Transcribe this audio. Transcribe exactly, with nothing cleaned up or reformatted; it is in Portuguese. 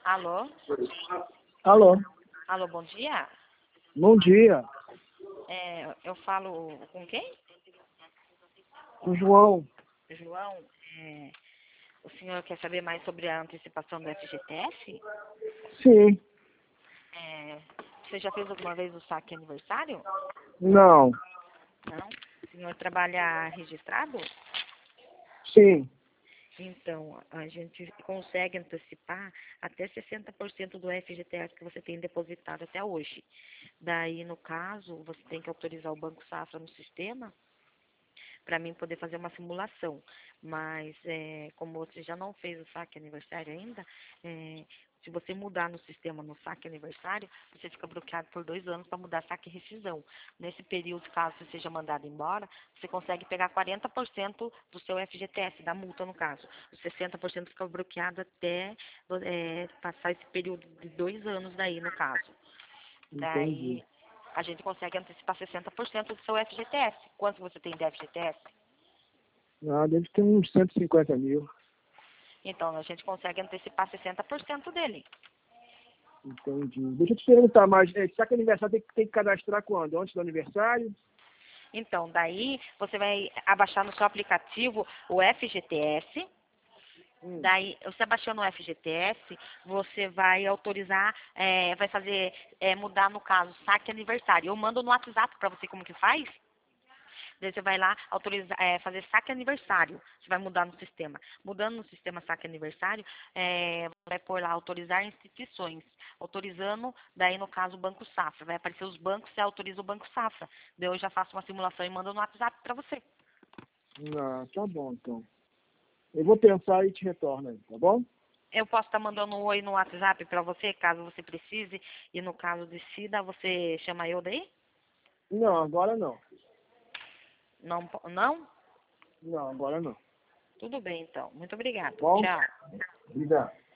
Alô? Alô, Alô, bom dia. bom dia, É, eu falo com quem? o João. João, é, o senhor quer saber mais sobre a antecipação do F G T S? Sim, É, você já fez alguma vez o saque aniversário? não, Não? O senhor trabalha registrado? sim, Então, a gente consegue antecipar até sessenta por cento do F G T S que você tem depositado até hoje. Daí, no caso, você tem que autorizar o Banco Safra no sistema para mim poder fazer uma simulação. Mas, é, como você já não fez o saque aniversário ainda, é, se você mudar no sistema no saque aniversário, você fica bloqueado por dois anos para mudar saque e rescisão. Nesse período, caso você seja mandado embora, você consegue pegar quarenta por cento do seu F G T S, da multa no caso. Os sessenta por cento fica bloqueado até é, passar esse período de dois anos daí, no caso. entendi. Daí, a gente consegue antecipar sessenta por cento do seu F G T S. Quanto você tem de F G T S? Ah, deve ter uns cento e cinquenta mil, Então, a gente consegue antecipar sessenta por cento dele. entendi. Deixa eu te perguntar, mas é, será que aniversário tem, que- tem que cadastrar quando? Antes do aniversário? Então, daí você vai abaixar no seu aplicativo o F G T S. Hum, Daí, você abaixando o F G T S, você vai autorizar, é, vai fazer, é, mudar no caso, saque aniversário. Eu mando no WhatsApp para você como que faz. Daí você vai lá autorizar, é, fazer saque aniversário. Você vai mudar no sistema. Mudando no sistema saque aniversário, é, vai pôr lá autorizar instituições. Autorizando, daí no caso o Banco Safra. Vai aparecer os bancos, você autoriza o Banco Safra. Daí eu já faço uma simulação e mando no WhatsApp para você. ah, tá bom, então. Eu vou pensar e te retorno aí, tá bom? Eu posso estar mandando um oi no WhatsApp para você, caso você precise. E no caso decida, você chama eu daí? Não, agora não. Não? po- Não? Não, agora não. Tudo bem, então. Muito Tá obrigado. bom? Tchau. Obrigado.